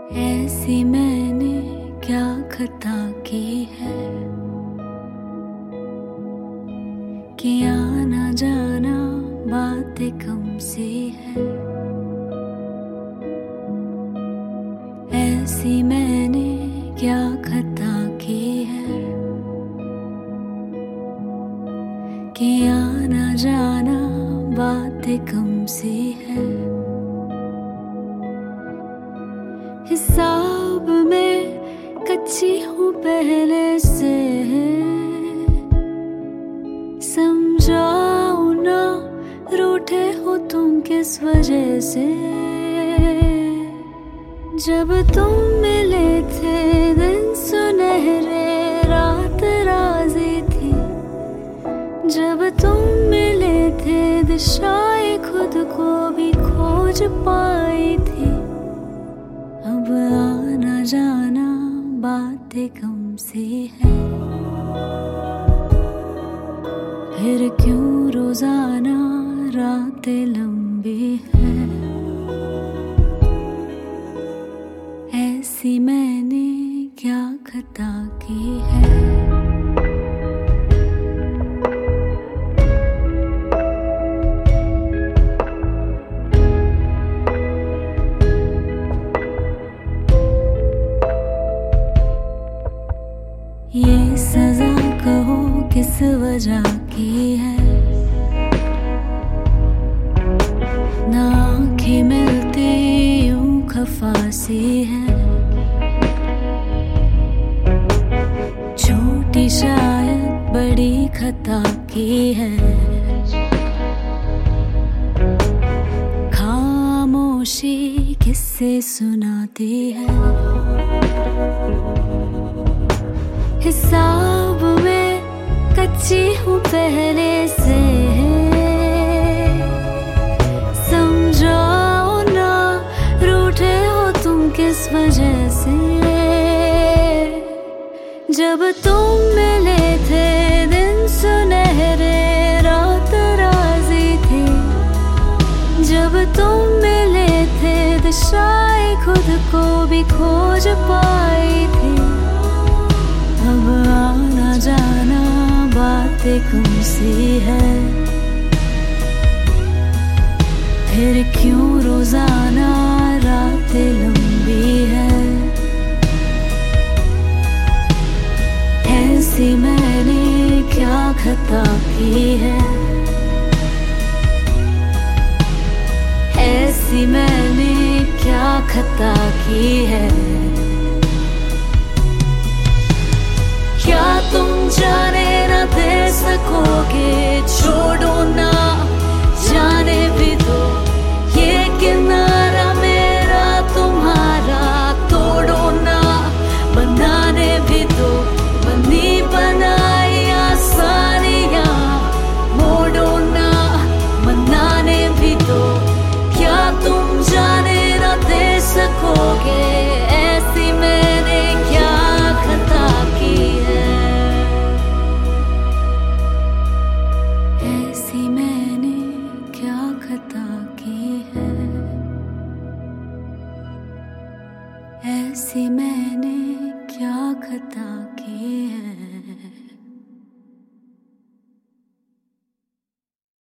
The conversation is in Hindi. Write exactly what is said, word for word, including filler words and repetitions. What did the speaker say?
ऐसी मैंने क्या खता की है कि आना जाना बातें कम सी है। ऐसी मैंने क्या खता की है कि आना जाना बातें कम सी है। हिसाब में कच्ची हूँ पहले से, समझाओ ना रूठे हो तुम किस वजह से। जब तुम मिले थे दिन सुनहरे रात राज़ी थी। जब तुम मिले थे दिशाएं खुद को भी खोज पाई थी। अब आना जाना बातें कम सी है, फिर क्यों रोजाना रातें लंबी है। ऐसी मैंने क्या खता की है। ये सजा कहो किस वजह की है, ना आँखें मिलती यूं खफासी है। छोटी शायद बड़ी खता की है, खामोशी किससे सुनाती है। हिसाब में कच्ची हूँ पहले से, समझाओ ना रूठे हो तुम किस वजह से। जब तुम मिले थे दिन सुनहरे रात राज़ी थी। जब तुम मिले थे दिशाएं खुद को भी खोज पाई थी। अब आना जाना बातें कम सी है, फिर क्यों रोजाना रातें लंबी है। ऐसी मैंने क्या खता की है। ऐसी मैंने क्या खता की है। क्या तुम जाने ना दे सकोगे, छोड़ो ना जाने भी दो। ये किनारा मेरा तुम्हारा तोड़ो ना, बनाने भी दो। बनी बनाई आसानियां मोड़ो ना, मनाने भी दो। क्या तुम जाने ना दे सकोगे। ऐसी मैंने क्या खता की है। ऐसी मैंने क्या खता की है। ऐसी मैंने क्या खता की है।